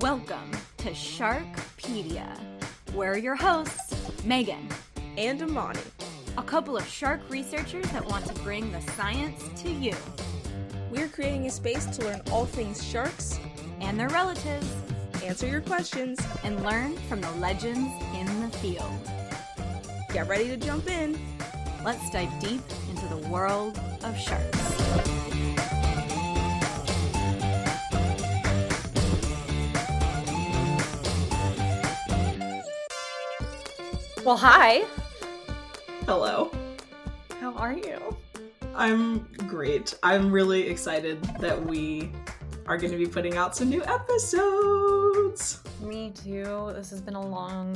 Welcome to Sharkpedia. We're your hosts, Megan and Amani, a couple of shark researchers that want to bring the science to you. We're creating a space to learn all things sharks and their relatives, answer your questions, and learn from the legends in the field. Get ready to jump in. Let's dive deep into the world of sharks. Well, hi. Hello. How are you? I'm great. I'm really excited that we are going to be putting out some new episodes. Me too. This has been a long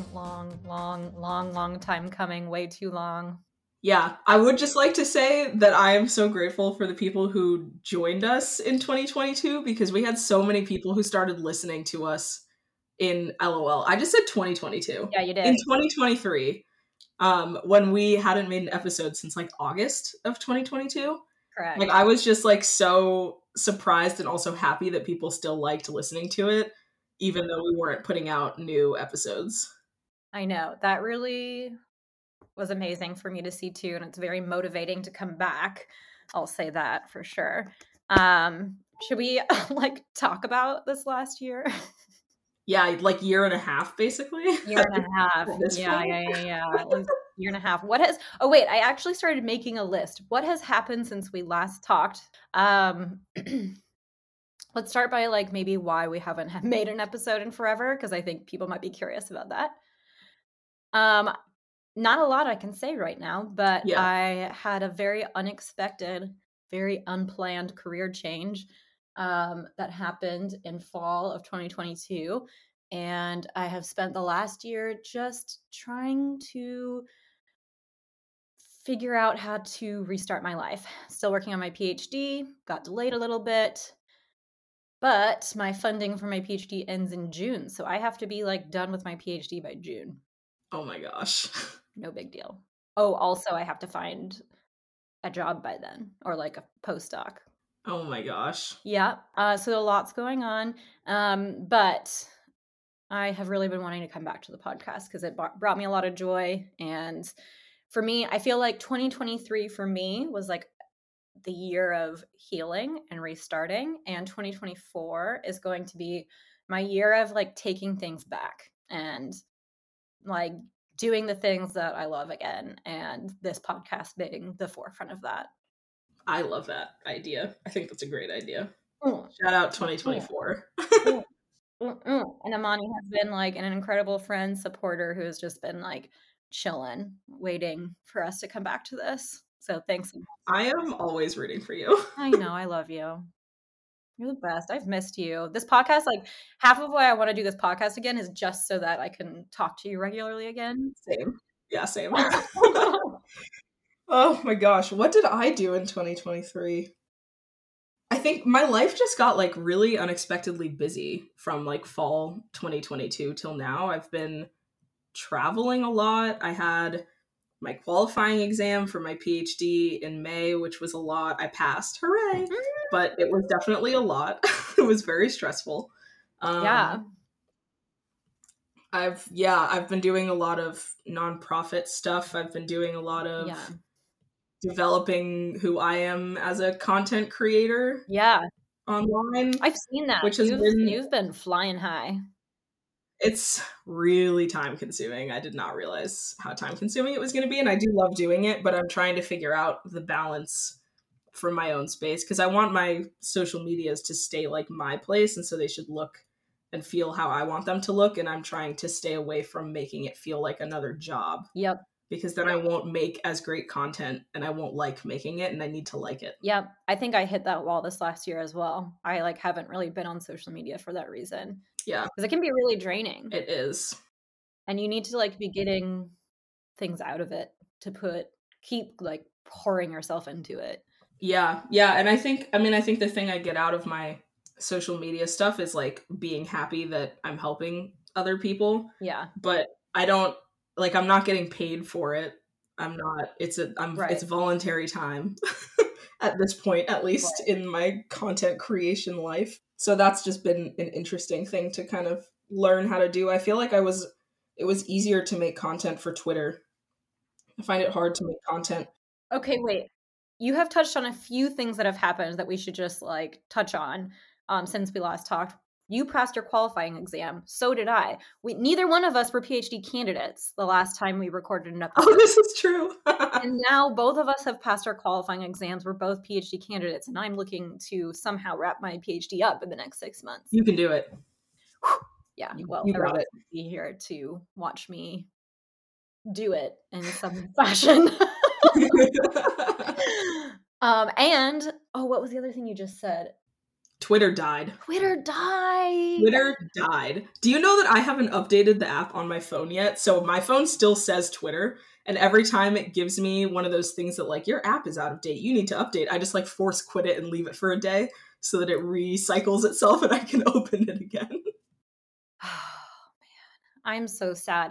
time coming. Way too long. Yeah, I would just like to say that I am so grateful for the people who joined us in 2022 because we had so many people who started listening to us in LOL. I just said 2022. Yeah, you did. In 2023, when we hadn't made an episode since like August of 2022. Correct. Like I was just like so surprised and also happy that people still liked listening to it, even though we weren't putting out new episodes. I know. That really was amazing for me to see too, and it's very motivating to come back. I'll say that for sure. Should we talk about this last year? Yeah, like year and a half, basically. Year and a half. Yeah. Like year and a half. Oh wait, I actually started making a list. What has happened since we last talked? Let's start by maybe why we haven't made an episode in forever, because I think people might be curious about that. Not a lot I can say right now, but yeah. I had a very unexpected, very unplanned career change that happened in fall of 2022. And I have spent the last year just trying to figure out how to restart my life. Still working on my PhD, got delayed a little bit, but my funding for my PhD ends in June. So I have to be done with my PhD by June. Oh my gosh. No big deal. Oh, also I have to find a job by then, or a postdoc. Oh my gosh. Yeah. So a lot's going on. But I have really been wanting to come back to the podcast because it brought me a lot of joy. And for me, I feel like 2023 for me was the year of healing and restarting. And 2024 is going to be my year of taking things back and doing the things that I love again. And this podcast being the forefront of that. I love that idea. I think that's a great idea. Shout out 2024. And Amani has been an incredible friend, supporter who has just been chilling, waiting for us to come back to this. So thanks. I am always rooting for you. I know. I love you. You're the best. I've missed you. This podcast, half of why I want to do this podcast again is just so that I can talk to you regularly again. Same. Yeah, same. Oh my gosh, what did I do in 2023? I think my life just got really unexpectedly busy from fall 2022 till now. I've been traveling a lot. I had my qualifying exam for my PhD in May, which was a lot. I passed, hooray! But it was definitely a lot. It was very stressful. Yeah. I've been doing a lot of nonprofit stuff. I've been doing a lot of developing who I am as a content creator. Yeah. Online. I've seen that. Which you've been flying high. It's really time consuming. I did not realize how time consuming it was going to be, and I do love doing it, but I'm trying to figure out the balance for my own space because I want my social medias to stay my place, and so they should look and feel how I want them to look, and I'm trying to stay away from making it feel like another job. Yep. Because then I won't make as great content and I won't like making it and I need to like it. Yep. I think I hit that wall this last year as well. I haven't really been on social media for that reason. Yeah. Because it can be really draining. It is. And you need to be getting things out of it to keep pouring yourself into it. Yeah. Yeah. And I think the thing I get out of my social media stuff is being happy that I'm helping other people. Yeah. But I don't I'm not getting paid for it. It's voluntary time at this point, at least in my content creation life. So that's just been an interesting thing to kind of learn how to do. I feel like it was easier to make content for Twitter. I find it hard to make content. Okay, wait. You have touched on a few things that have happened that we should just like touch on since we last talked. You passed your qualifying exam. So did I. Neither one of us were PhD candidates the last time we recorded an episode. Oh, this is true. And now both of us have passed our qualifying exams. We're both PhD candidates, and I'm looking to somehow wrap my PhD up in the next 6 months. You can do it. Yeah, well, you got everyone it. will be here to watch me do it in some fashion. And what was the other thing you just said? Twitter died. Twitter died. Twitter died. Do you know that I haven't updated the app on my phone yet? So my phone still says Twitter, and every time it gives me one of those things that like, your app is out of date, you need to update, I just like force quit it and leave it for a day so that it recycles itself and I can open it again. Oh man, I'm so sad.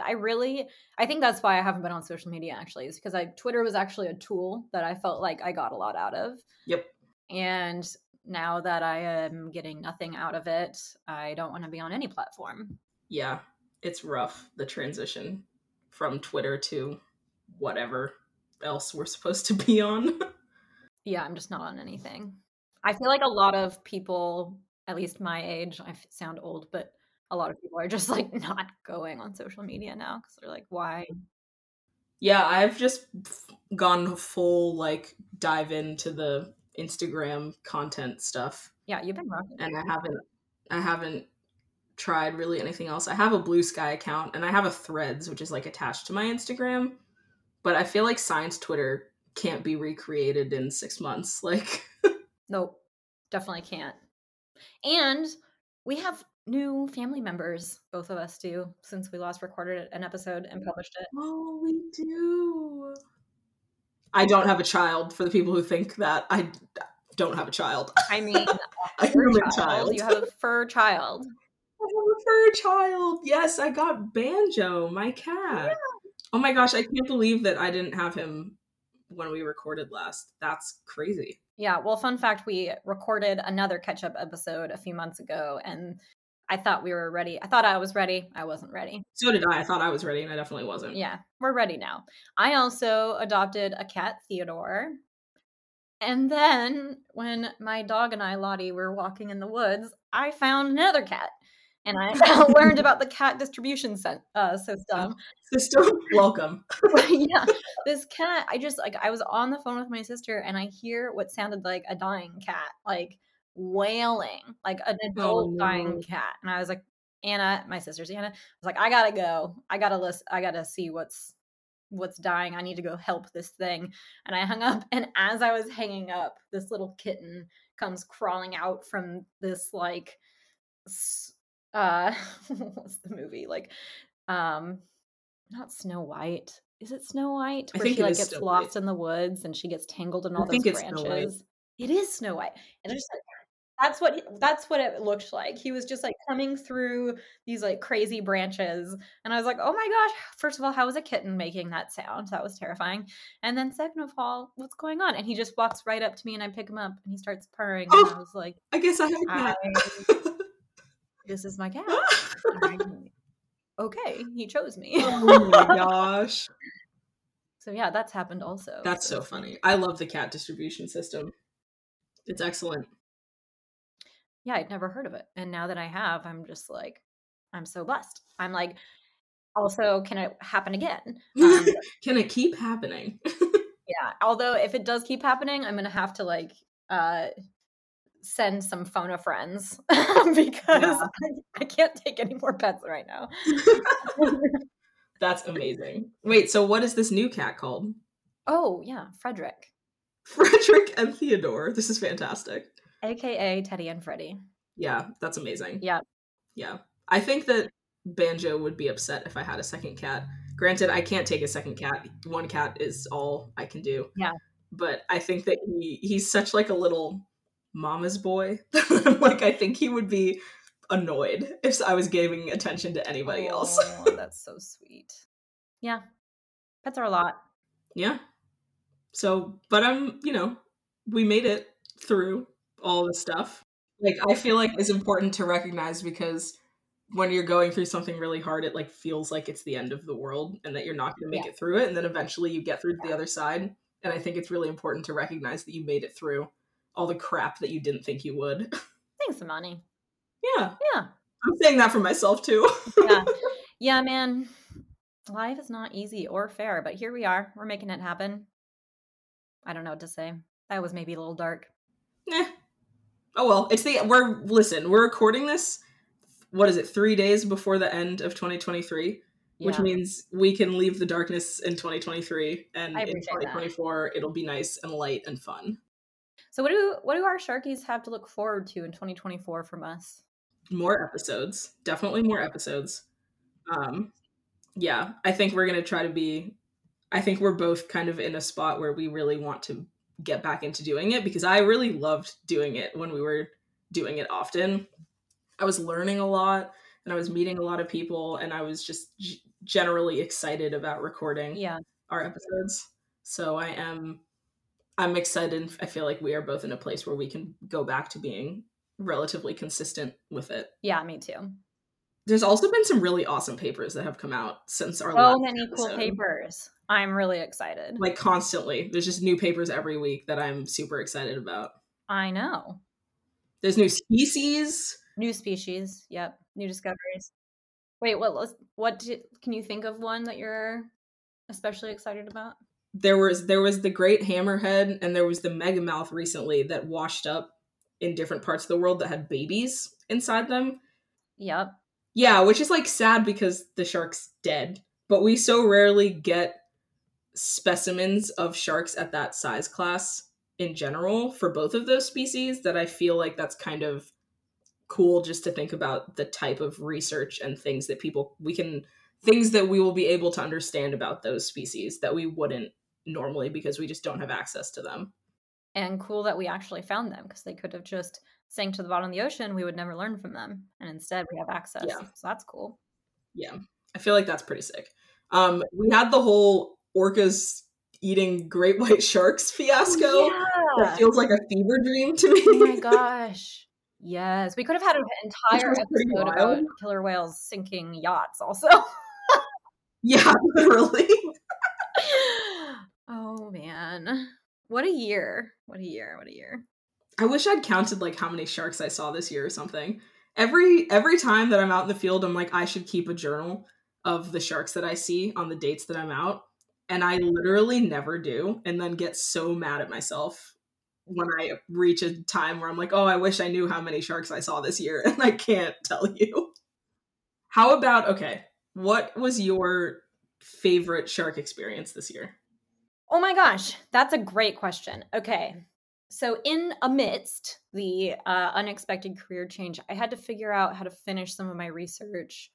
I think that's why I haven't been on social media actually, is because Twitter was actually a tool that I felt like I got a lot out of. Yep. And now that I am getting nothing out of it, I don't want to be on any platform. Yeah, it's rough, the transition from Twitter to whatever else we're supposed to be on. Yeah, I'm just not on anything. I feel like a lot of people, at least my age, I sound old, but a lot of people are just like not going on social media now because they're like, why? Yeah, I've just gone full like dive into the Instagram content stuff. Yeah, you've been rocking. And I haven't tried really anything else. I have a Blue Sky account and I have a Threads, which is like attached to my Instagram. But I feel like science Twitter can't be recreated in 6 months. Like, Nope, definitely can't. And we have new family members, both of us do, since we last recorded an episode and published it. oh, we do. I don't have a child, for the people who think that. I don't have a child. I mean, a human child. You have a fur child. I have a fur child. Yes, I got Banjo, my cat. Yeah. Oh my gosh, I can't believe that I didn't have him when we recorded last. That's crazy. Yeah, well, fun fact, we recorded another catch-up episode a few months ago, and I thought we were ready. I thought I was ready. I wasn't ready. So did I. I thought I was ready, and I definitely wasn't. Yeah, we're ready now. I also adopted a cat, Theodore. And then when my dog and I, Lottie, were walking in the woods, I found another cat. And I learned about the cat distribution system. Welcome. Yeah, this cat, I was on the phone with my sister and I hear what sounded like a dying cat, like wailing, like an adult dying cat. And I was like, Anna, my sister's Anna, I was like, I gotta go. I gotta see what's dying. I need to go help this thing. And I hung up. And as I was hanging up, this little kitten comes crawling out from this like what's the movie, like not Snow White, is it Snow White, where she like gets lost in the woods and she gets tangled in all those branches? It is Snow White. And just like, that's what it looked like. He was just like coming through these like crazy branches, and I was like, oh my gosh, first of all, how is a kitten making that sound? That was terrifying. And then second of all, what's going on? And he just walks right up to me and I pick him up and he starts purring. And I was like, I guess I have a cat. This is my cat. Okay, he chose me. Oh my gosh. So yeah, that's happened also. That's so funny. I love the cat distribution system. It's excellent. Yeah, I'd never heard of it. And now that I have, I'm just like, I'm so blessed. I'm like, also, can it happen again? Can it keep happening? Yeah, although if it does keep happening, I'm going to have to like send some phone a friends because I can't take any more pets right now. That's amazing. Wait, so what is this new cat called? Oh, yeah, Frederick. Frederick and Theodore. This is fantastic. AKA Teddy and Freddie. Yeah, that's amazing. Yeah. Yeah. I think that Banjo would be upset if I had a second cat. Granted, I can't take a second cat. One cat is all I can do. Yeah. But I think that he's such like a little mama's boy. Like, I think he would be annoyed if I was giving attention to anybody else. That's so sweet. Yeah. Pets are a lot. Yeah. So, but we made it through all the stuff. Like, I feel like it's important to recognize, because when you're going through something really hard, it like feels like it's the end of the world and that you're not going to Yeah. make it through it. And then eventually you get through to the other side. And I think it's really important to recognize that you made it through all the crap that you didn't think you would. Thanks, Amani. Yeah. Yeah. I'm saying that for myself too. Yeah. Yeah, man. Life is not easy or fair, but here we are. We're making it happen. I don't know what to say. That was maybe a little dark. Eh. Oh well, we're recording this, what is it, 3 days before the end of 2023, which Yeah. means we can leave the darkness in 2023, and I in appreciate that. 2024 it'll be nice and light and fun. So what do our Sharkies have to look forward to in 2024 from us? More episodes, definitely more episodes. Yeah, I think we're gonna try to be. I think we're both kind of in a spot where we really want to get back into doing it, because I really loved doing it when we were doing it often. I was learning a lot and I was meeting a lot of people, and I was just generally excited about recording Yeah. our episodes. So I'm excited. I feel like we are both in a place where we can go back to being relatively consistent with it. Yeah, me too. There's also been some really awesome papers that have come out since our So last many cool episode. papers. I'm really excited. Like, constantly. There's just new papers every week that I'm super excited about. I know. There's new species. New species. Yep. New discoveries. Wait, can you think of one that you're especially excited about? There was the great hammerhead, and there was the megamouth recently that washed up in different parts of the world that had babies inside them. Yep. Yeah, which is like sad because the shark's dead. But we so rarely get specimens of sharks at that size class in general for both of those species, that I feel like that's kind of cool just to think about the type of research and things that we will be able to understand about those species that we wouldn't normally, because we just don't have access to them. And cool that we actually found them, because they could have just sank to the bottom of the ocean. We would never learn from them. And instead we have access. Yeah. So that's cool. Yeah. I feel like that's pretty sick. We had the whole orcas eating great white sharks fiasco. Oh, yeah. That feels like a fever dream to me. Oh my gosh. Yes. We could have had an entire episode about killer whales sinking yachts also. Yeah, literally. Oh man. What a year. What a year. I wish I'd counted like how many sharks I saw this year or something. Every time that I'm out in the field, I'm like, I should keep a journal of the sharks that I see on the dates that I'm out. And I literally never do, and then get so mad at myself when I reach a time where I'm like, oh, I wish I knew how many sharks I saw this year, and I can't tell you. How about, okay, what was your favorite shark experience this year? Oh my gosh, that's a great question. Okay. So in amidst the unexpected career change, I had to figure out how to finish some of my research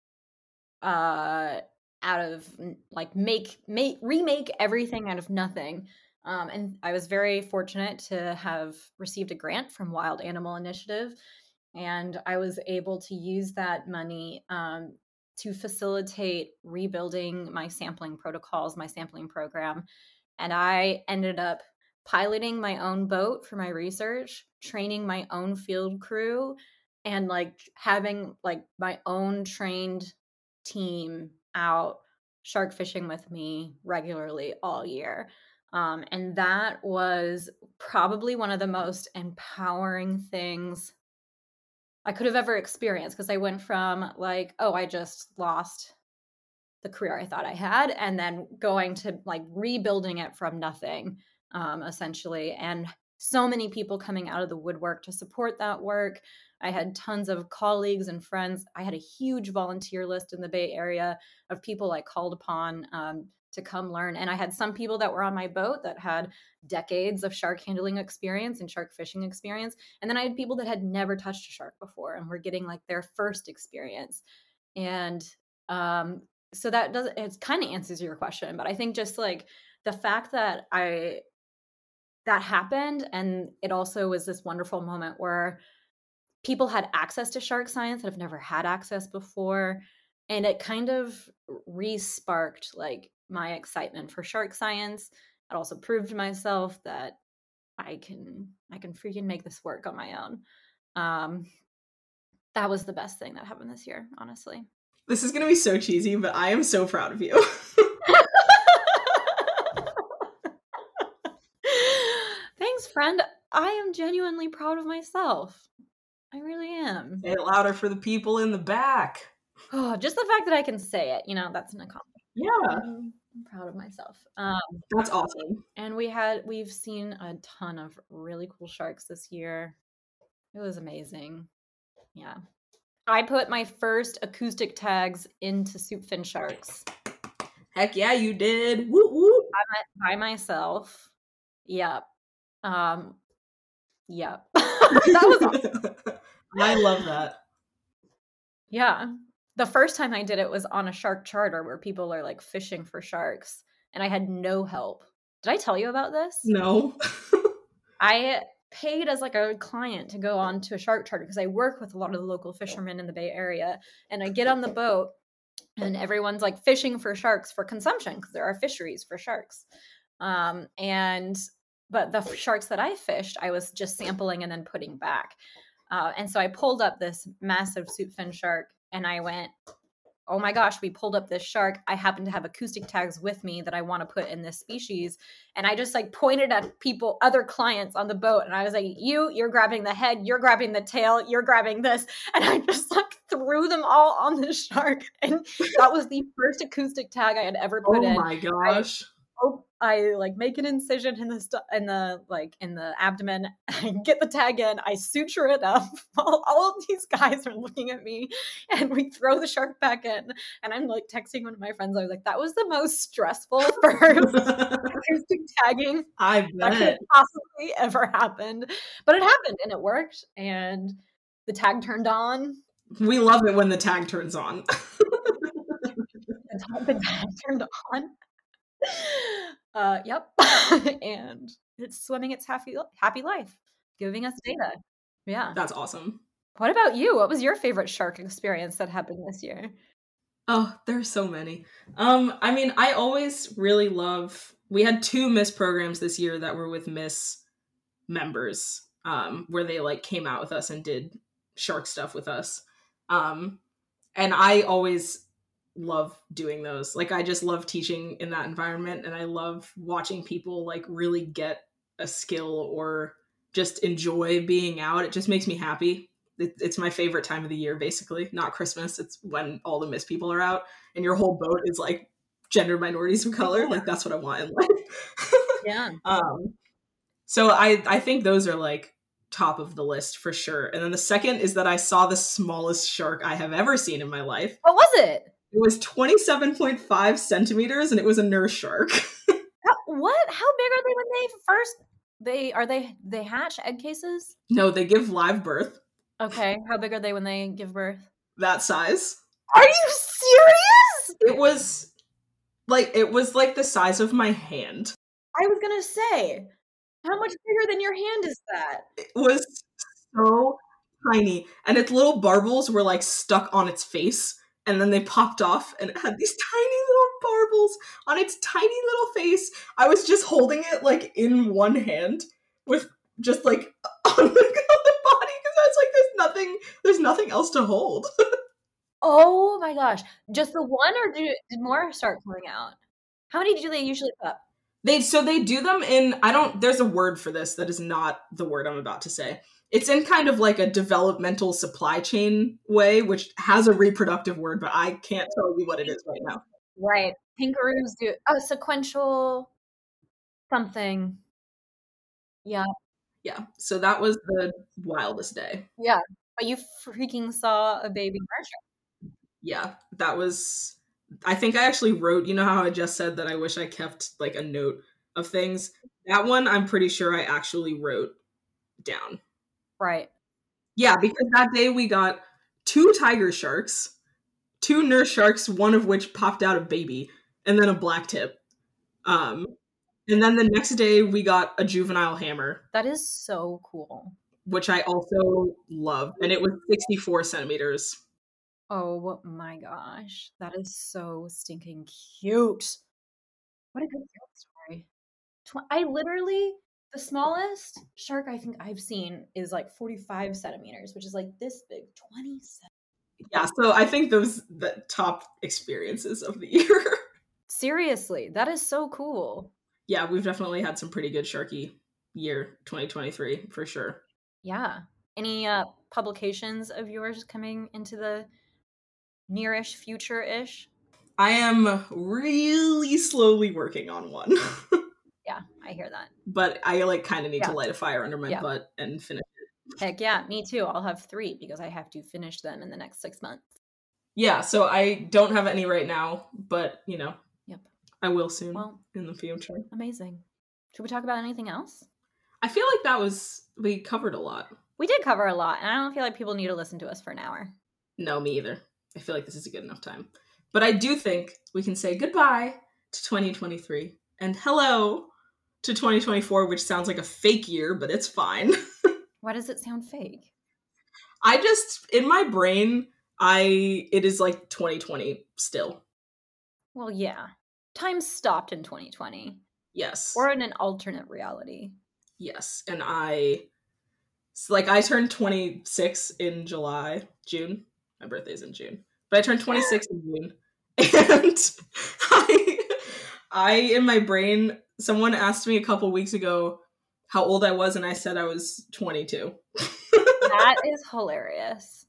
out of like remake everything out of nothing. And I was very fortunate to have received a grant from Wild Animal Initiative, and I was able to use that money to facilitate rebuilding my sampling protocols, my sampling program. And I ended up piloting my own boat for my research, training my own field crew, and like having like my own trained team out shark fishing with me regularly all year. And that was probably one of the most empowering things I could have ever experienced, because I went from like, oh, I just lost the career I thought I had, and then going to like rebuilding it from nothing, essentially. And so many people coming out of the woodwork to support that work. I had tons of colleagues and friends. I had a huge volunteer list in the Bay Area of people I called upon to come learn. And I had some people that were on my boat that had decades of shark handling experience and shark fishing experience. And then I had people that had never touched a shark before and were getting like their first experience. And so that does, it kind of answers your question, but I think just like the fact that that happened, and it also was this wonderful moment where people had access to shark science that have never had access before, and it kind of re-sparked like my excitement for shark science. It also proved to myself that I can freaking make this work on my own. Um, that was the best thing that happened this year, honestly. This is going to be so cheesy, but I am so proud of you. Thanks, friend. I am genuinely proud of myself. I really am. Say it louder for the people in the back. Oh, just the fact that I can say it, that's an accomplishment. Yeah. I'm proud of myself. That's awesome. And we've seen a ton of really cool sharks this year. It was amazing. Yeah. I put my first acoustic tags into soup fin sharks. Heck yeah, you did. Woo woo. By myself. Yep. Yep. That was awesome. I love that. Yeah. The first time I did it was on a shark charter where people are like fishing for sharks, and I had no help. Did I tell you about this? No. I paid as like a client to go on to a shark charter because I work with a lot of the local fishermen in the Bay Area, and I get on the boat and everyone's like fishing for sharks for consumption because there are fisheries for sharks. But the sharks that I fished, I was just sampling and then putting back. And so I pulled up this massive soup fin shark and I went, oh my gosh, we pulled up this shark. I happen to have acoustic tags with me that I want to put in this species. And I just like pointed at other clients on the boat. And I was like, you're grabbing the head, you're grabbing the tail, you're grabbing this. And I just like threw them all on the shark. And that was the first acoustic tag I had ever put in. Oh my gosh. I like make an incision in the abdomen. I get the tag in. I suture it up. All of these guys are looking at me, and we throw the shark back in. And I'm like texting one of my friends. I was like, "That was the most stressful first acoustic tagging I bet that could possibly ever happened." But it happened, and it worked. And the tag turned on. We love it when the tag turns on. The tag turned on. Yep. And it's swimming its happy life, giving us data. Yeah. That's awesome. What about you? What was your favorite shark experience that happened this year? Oh, there's so many. I mean, I always really love, we had 2 Miss programs this year that were with Miss members, where they like came out with us and did shark stuff with us. And I always love doing those. Like, I just love teaching in that environment, and I love watching people like really get a skill or just enjoy being out. It just makes me happy. It's my favorite time of the year, basically. Not Christmas. It's when all the Miss people are out and your whole boat is like gender minorities of color. Like, that's what I want in life. Yeah. So I think those are like top of the list for sure. And then the second is that I saw the smallest shark I have ever seen in my life. What was it? It was 27.5 centimeters, and it was a nurse shark. What? How big are they when they first? They hatch egg cases? No, they give live birth. Okay. How big are they when they give birth? That size. Are you serious? It was like the size of my hand. I was gonna say, how much bigger than your hand is that? It was so tiny, and its little barbels were like stuck on its face. And then they popped off, and it had these tiny little barbels on its tiny little face. I was just holding it like in one hand with just like on the body, because I was like, there's nothing else to hold. Oh my gosh. Just the one, or did more start coming out? How many do they usually put? They do them in, there's a word for this that is not the word I'm about to say. It's in kind of like a developmental supply chain way, which has a reproductive word, but I can't tell you what it is right now. Right. Kangaroos do. Oh, sequential something. Yeah. Yeah. So that was the wildest day. Yeah. But you freaking saw a baby shark. Yeah. That was, I think I actually wrote, you know how I just said that I wish I kept like a note of things? That one, I'm pretty sure I actually wrote down. Right. Yeah, because that day we got 2 tiger sharks, 2 nurse sharks, one of which popped out a baby, and then a black tip. And then the next day we got a juvenile hammer. That is so cool. Which I also love. And it was 64 centimeters. Oh my gosh. That is so stinking cute. What a good story. I literally The smallest shark I think I've seen is like 45 centimeters, which is like this big, 20 centimeters. Yeah, so I think those the top experiences of the year. Seriously, that is so cool. Yeah, we've definitely had some pretty good sharky year 2023 for sure. Yeah. Any publications of yours coming into the nearish future-ish? I am really slowly working on one. Yeah, I hear that. But I like kind of need to Yeah. light a fire under my Yeah. butt and finish it. Heck yeah, me too. I'll have 3 because I have to finish them in the next 6 months. Yeah, so I don't have any right now, but you know, Yep. I will soon Well, in the future. amazing. Should we talk about anything else? I feel like we covered a lot. We did cover a lot, and I don't feel like people need to listen to us for an hour. No, me either. I feel like this is a good enough time. But I do think we can say goodbye to 2023 and hello to 2024, which sounds like a fake year, but it's fine. Why does it sound fake? In my brain, it is like 2020 still. Well, yeah. Time stopped in 2020. Yes. We're in an alternate reality. Yes. And I turned 26 in June. My birthday's in June. But I turned 26 in June. And I in my brain, someone asked me a couple weeks ago how old I was, and I said I was 22. That is hilarious.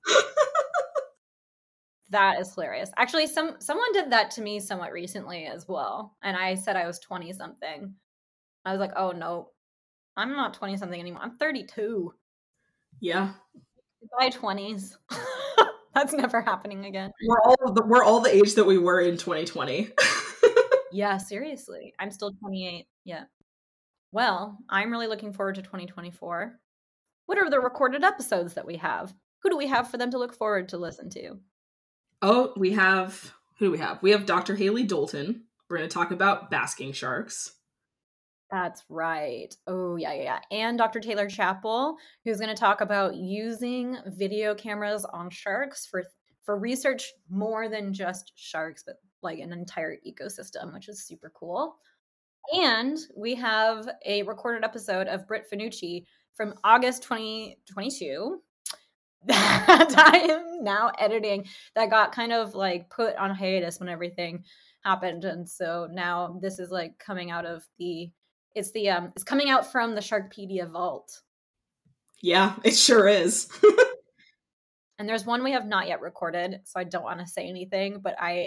That is hilarious. Actually, someone did that to me somewhat recently as well. And I said I was 20-something. I was like, oh, no. I'm not 20-something anymore. I'm 32. Yeah. Goodbye, 20s. That's never happening again. We're all the age that we were in 2020. Yeah, seriously. I'm still 28. Yeah. Well, I'm really looking forward to 2024. What are the recorded episodes that we have? Who do we have for them to look forward to listen to? Oh, who do we have? We have Dr. Haley Dalton. We're going to talk about basking sharks. That's right. Oh, yeah. And Dr. Taylor Chappell, who's going to talk about using video cameras on sharks for research more than just sharks, but like an entire ecosystem, which is super cool. And we have a recorded episode of Britt Finucci from August 2022 that I am now editing, that got kind of like put on hiatus when everything happened. And so now this is like coming out of it's coming out from the Sharkpedia vault. Yeah, it sure is. And there's one we have not yet recorded, so I don't want to say anything, but I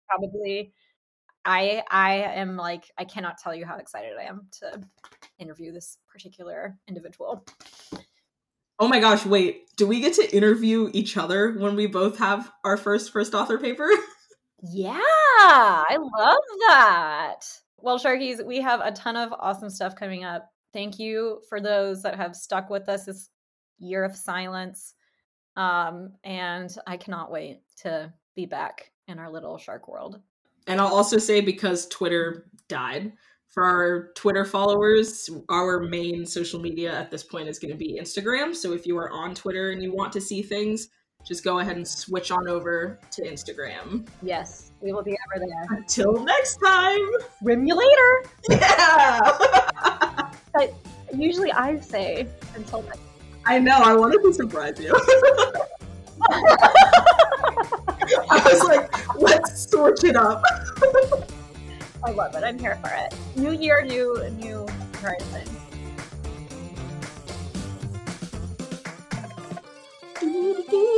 am like, I cannot tell you how excited I am to interview this particular individual. Oh my gosh, wait. Do we get to interview each other when we both have our first author paper? Yeah, I love that. Well, Sharkies, we have a ton of awesome stuff coming up. Thank you for those that have stuck with us this year of silence. And I cannot wait to be back in our little shark world. And I'll also say, because Twitter died, for our Twitter followers, our main social media at this point is going to be Instagram. So if you are on Twitter and you want to see things, just go ahead and switch on over to Instagram. Yes, we will be ever there. Until next time! Swim you later! Yeah! But usually I say until next time. I know, I wanted to surprise you. I was like, let's switch it up. I love it. I'm here for it. New year, new horizon. Do